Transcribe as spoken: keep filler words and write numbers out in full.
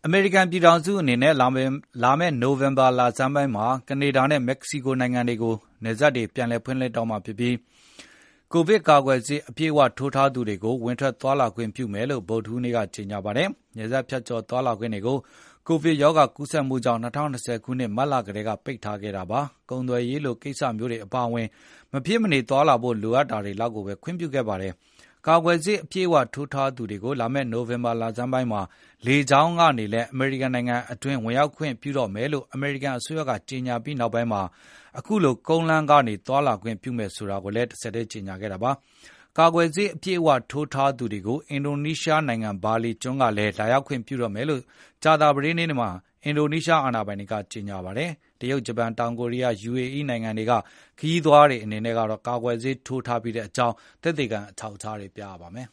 အမေရိကန်ပြည်ထောင်စုအနေနဲ့လာမယ့်လာမယ့်နိုဝင်ဘာလဆန်းပိုင်းမှာကနေဒါနဲ့မက္ကဆီကိုနိုင်ငံတွေကိုနယ်စပ်တွေပြန်လည်ဖွင့်လှစ်တော့မှာဖြစ်ပြီးကိုဗစ်ကာကွယ်ဆေးအပြည့်အဝထိုးထားသူတွေကိုဝင်ထွက်သွားလာခွင့်ပြုမယ်လို့ဗုဒ္ဓဟူးနေ့ကကြေညာပါတယ်။နယ်စပ်ဖြတ်ကျော်သွားလာခွင့်တွေကိုကိုဗစ်ရောဂါကူးစက်မှုကြောင့်၂၀၂၀ခုနှစ်မတ်လကတည်းကပိတ်ထားခဲ့တာပါ။ကုန်သွယ်ရေးလိုကိစ္စမျိုးတွေအပါအဝင်မဖြစ်မနေသွားလာဖို့လိုအပ်တာတွေလောက်ကိုပဲခွင့်ပြုခဲ့ပါတယ်။ကာကွယ်ဆေးအပြည့်အဝထိုးထားသူတွေကိုလာမယ့်နိုဝင်ဘာလဆန်းပိုင်းမှာလေကြောင်းကနေလည်းအမေရိကန်နိုင်ငံအတွင်းဝင်ရောက်ခွင့်ပြုတော့မယ်လို့အမေရိကန်အစိုးရကကြေညာပြီးနောက်ပိုင်းမှာအခုလိုကုန်းလမ်းကနေသွားလာခွင့်ပြုမယ်ဆိုတာကိုလည်းတစ်ဆက်တည်းကြေညာခဲ့တာပါ။ကာကွယ်ဆေးအပြည့်အဝထိုးထားသူတွေကိုအင်ဒိုနီးရှားနိုင်ငံဘာလီကျွန်းကလည်းလာရောက်ခွင့်ပြုတော့မယ်လို့ကြာသပတေးနေ့မှာအင်ဒိုနီးရှားအာဏာပိုင်တွေကကြေညာပါတယ်။တရုတ်ဂျပန်တောင်ကိုရီးယား ယူအေအီး နိုင်ငံတွေကခရီးသွားတွေအနေနဲ့ကတော့ကာကွယ်ဆေးထိုးထားပြီးတဲ့အကြောင်းသက်သေခံအထောက်အထားတွေပြရပါမယ်